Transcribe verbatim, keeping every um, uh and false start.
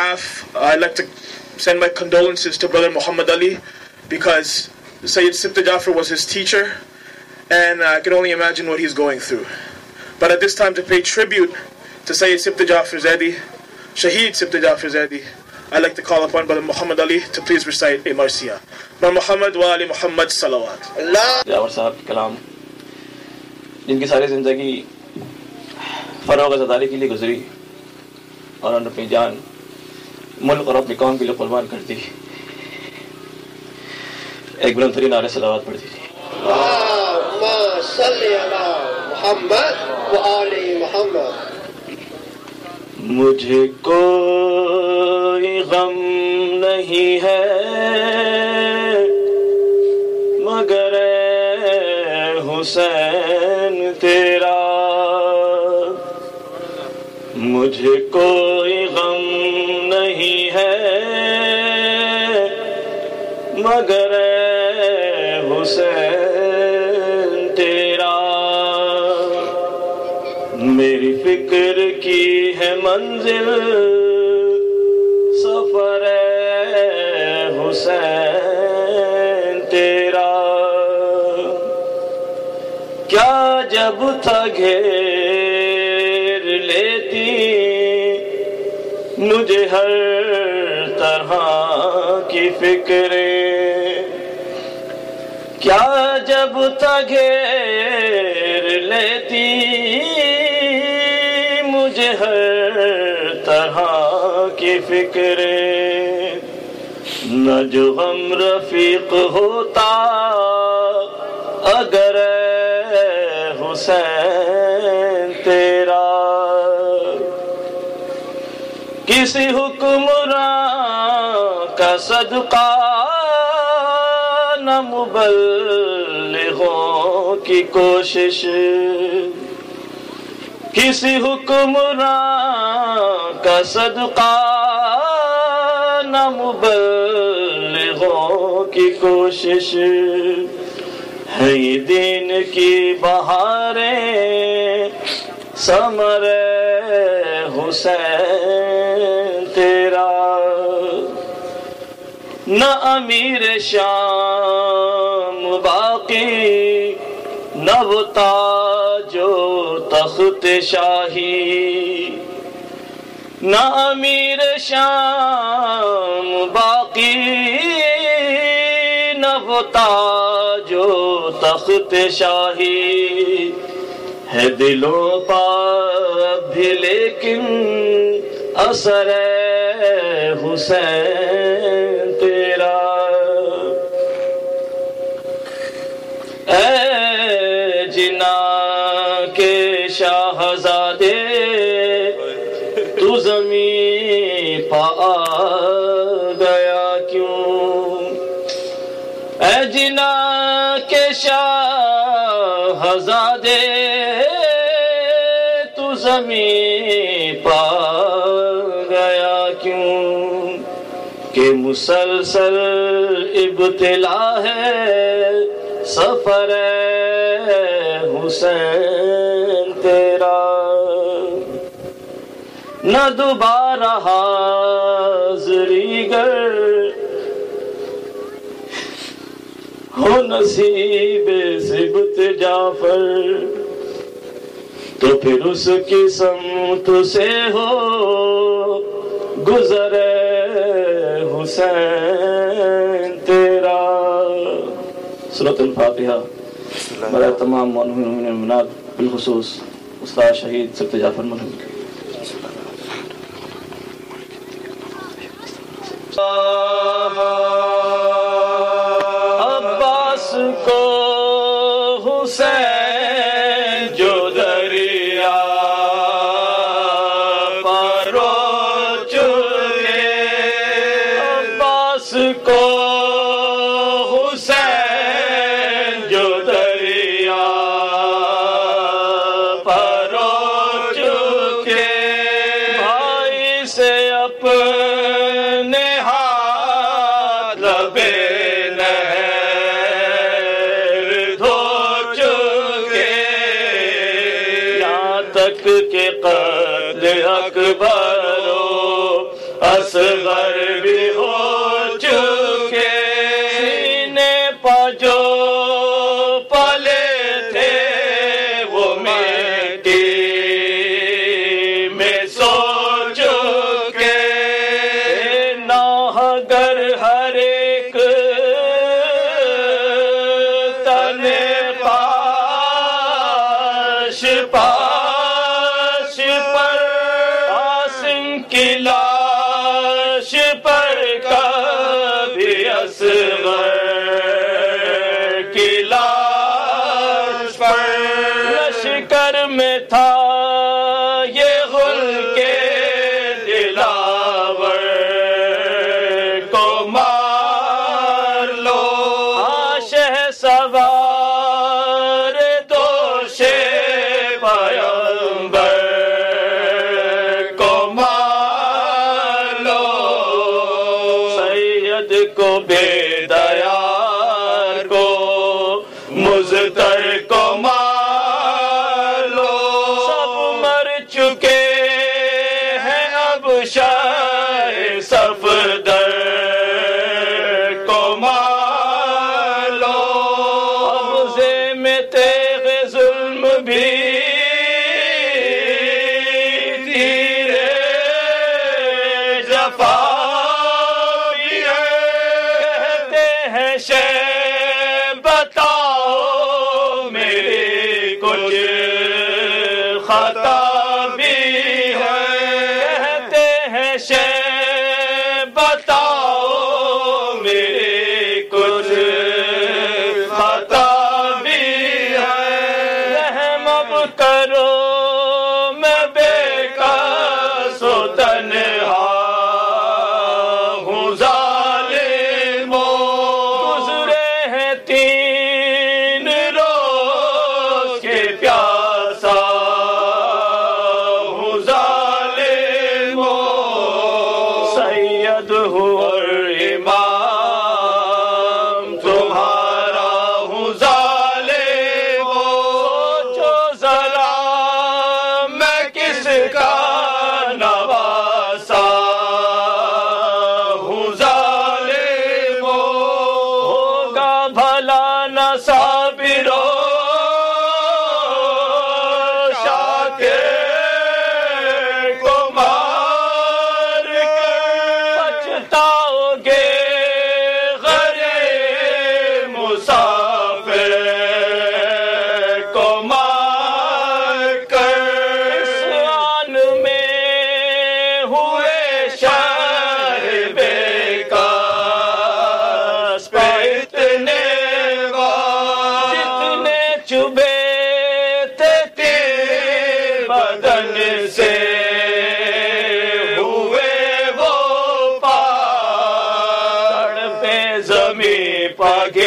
behalf, uh, I'd like to send my condolences to Brother Muhammad Ali, because Sayyid Sibta Jafar was his teacher, and uh, I can only imagine what he's going through. But at this time, to pay tribute to Sayyid Sibta Jafar Zaidi, Shaheed Sibta Jafar Zaidi, I'd like to call upon Brother Muhammad Ali to please recite a Marsiya. Brother Muhammad wa Ali Muhammad salawat. جاور صاحب کے کلام جن کی ساری زندگی فروغ زداری کے لیے گزری اور انہوں نے اپنی جان ملک اور اپنی قوم کے لیے قربان کر دی. ایک بلند ترین نعرہ صلوات پڑھ دیجیے. اللہم صلی علی محمد و آل محمد. مجھے کوئی غم نہیں ہے مگر اے حسین تیرا. مجھے کوئی غم نہیں ہے مگر اے حسین تیرا. میری فکر کی ہے منزل سفر اے حسین تیرا. کیا جب تھا گھیر لیتی مجھے ہر طرح کی فکریں. کیا جب تھا گھیر لیتی مجھے ہر طرح کی فکریں. نہ جو غم رفیق ہوتا اگر اے حسین تیرا. کسی حکمراں کا صدقہ نہ مبلغوں کی کوشش. کسی حکمراں کا صدقہ نہ مبلغوں کی کوشش. ہے یہ دین کی بہاریں ثمر حسین تیرا. نہ امیر شام باقی نہ وہ تاج و تخت شاہی. نہ امیر شام باقی نہ وہ تاج و تخت شاہی. ہے دلوں پر بھی لیکن اثر حسین تیرا. اے جنا کے شاہزادے تو زمین پا آ گیا کیوں. اے جنا کے شاہزادے تو زمین پا گیا کیوں. کہ مسلسل ابتلا ہے سفر حسین تیرا. نہ دوبارہ حاضری گر ہو نصیب سبت جعفر تو پھر اس کی سمت سے ہو گزر حسین تیرا. سورۃ الفاتحہ برائے تمام مومنین والمؤمنات بالخصوص استاد شہید سبت جعفر مرحوم. عباس کو حسین جو دریا پرو چلے. عباس کو حسین جو دریا پرو چکے. بھائی سے اپنے ہاتھ لبے نہر دھو چکے. یہاں تک کہ قتل اکبر و اصغر بھی ہو چکے سینے پا جو پلے تھے وہ مٹی میں سو چکے نہ اگر ہر ایک تن پاش پاش پر قاسم کی لاش پر کبھی اصغر کی لاش پر لشکر میں تھا یہ غل کے دلاور کو مار لو آشہ سوار دوش پیغمبر کو مار لو سید کو بے دیار کو مزتر کو مار لو سب مر چکے ہیں اب شاہ صفدر کو مار لو قبضے میں تیغ ظلم بھی تیرے جفا بھی ہے کہتے ہیں شے بتاؤ میری کچھ خطا بھی ہے کہتے ہیں شے بتاؤ میری کچھ خطا بھی ہے رحم اب کرو میں بے کس و تنہا ہوں ظالموں گزرے ہیں تین روز کے پیاسا ہوں ظالموں سید ہوں اور امام تمہارا ہوں ظالموں سوچو ذرا میں کس کا نواسا ہوں ظالموں ہوگا بھلا نہ صابرو شاکر کو مار کر پچھتاؤ گے غریب مسافر کو مار کر اس آن میں ہوئے شہر بے کاس پہ اتنے وار جتنے چبے تھے تیر بدن سے ہوئے وہ پار تڑپے زمیں پا